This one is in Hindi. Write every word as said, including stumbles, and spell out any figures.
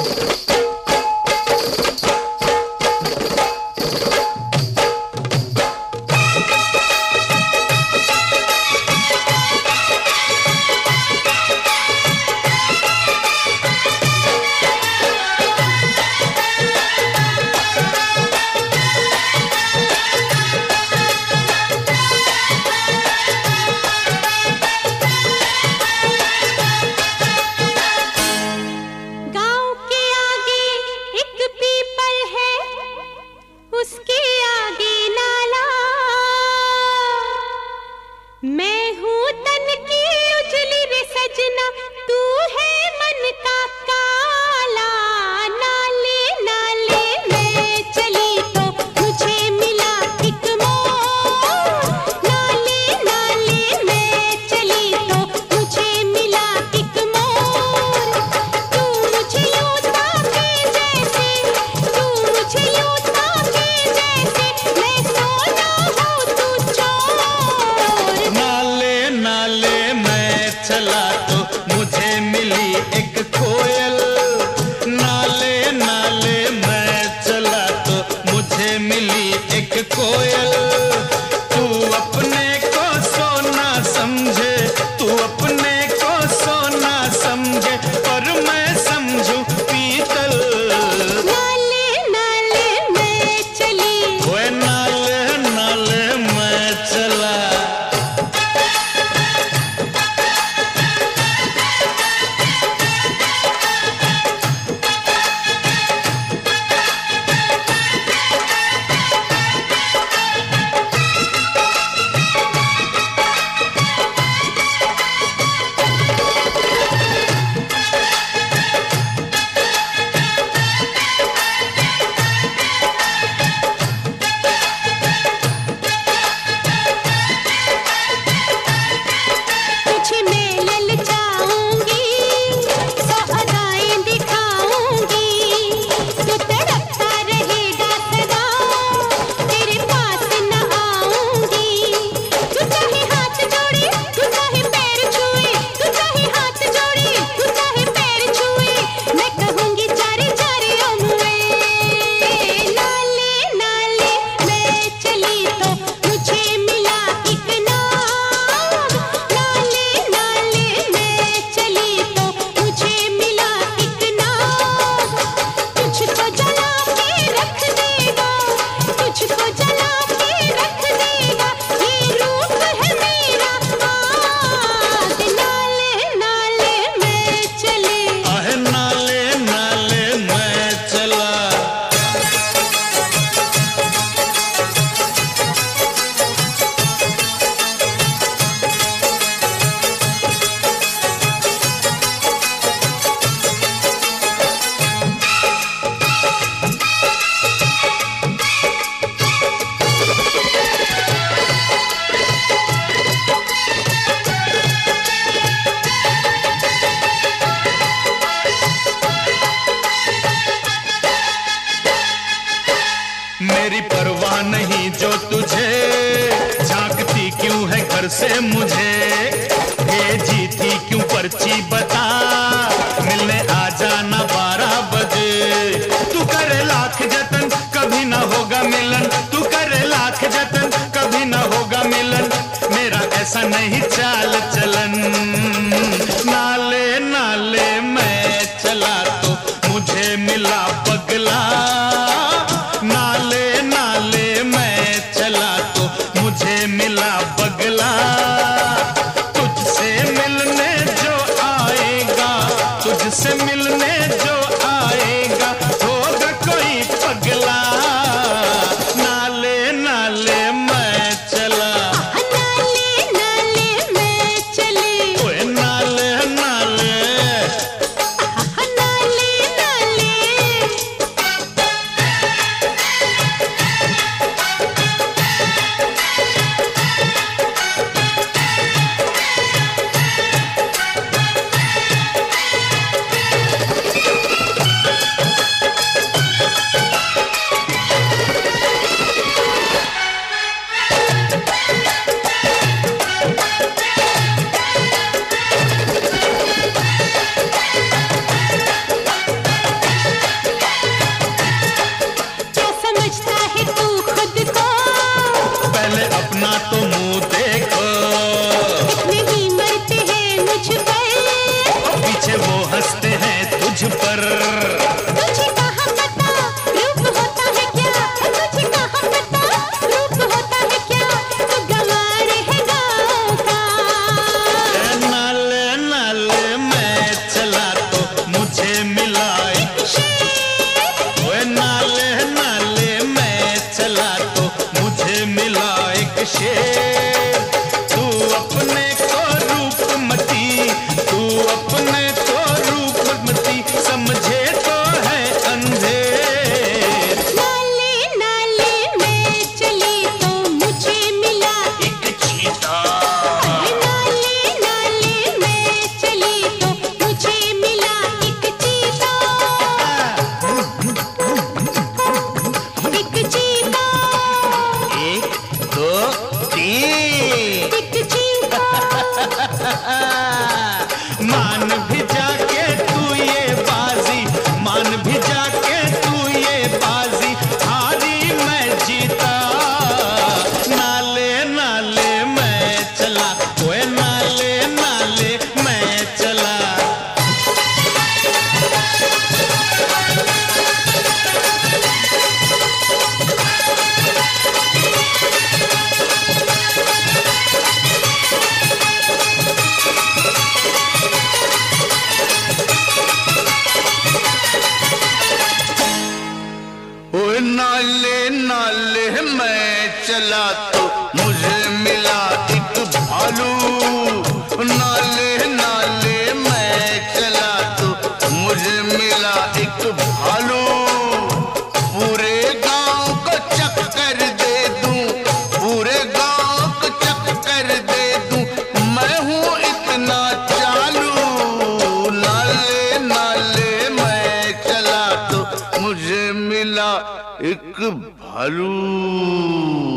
घर से मुझे भेजी थी क्यों पर्ची बता, मिलने आ जाना बारह बजे। तू करे लाख जतन कभी ना होगा मिलन, तू करे लाख जतन कभी ना होगा मिलन, मेरा ऐसा नहीं चाल चलन। नाले नाले मैं चला तो मुझे मिला पगला, नाले नाले मैं चला तो मुझे मिला पगला। तुझसे मिलने जो आएगा, तुझसे मिलने जो आएगा होगा कोई पगला। नाले नाले मैं चला, नाले नाले मैं चली, ओए नाले नाले नाले नाले। पर। तुझे कहाँ पता रूप होता है क्या, तुझे कहाँ पता रूप होता है क्या, तू गंवार है गाँव का। नाले नाले मैं चला तो मुझे मिला एक शेर। ओए नाले नाले मैं चला तो मुझे मिला एक शेर। तू अपने को रूपमती, तू अपने को रूपमती समझे तो है अंधेर। नाले नाले मैं चली तो मुझे मिला एक चीता। नाले नाले मैं चली तो मुझे मिला एक चीता, एक चीता, एक दो तीन। एक चीता। मान भी जाके तू ये बाजी, मान भी जाके तू ये बाजी, हारी मैं जीता। नाले नाले मैं चला, ओए नाले नाले मैं चला। ओए नाले नाले मैं चला तो मुझे मिला एक भालू। नाले नाले मैं चला तो मुझे मिला एक भालू। पूरे गांव को चक्कर दे दूं, पूरे गांव को चक्कर दे दूं, मैं हूँ इतना चालू। नाले नाले मैं चला तो मुझे मिला एक भालू।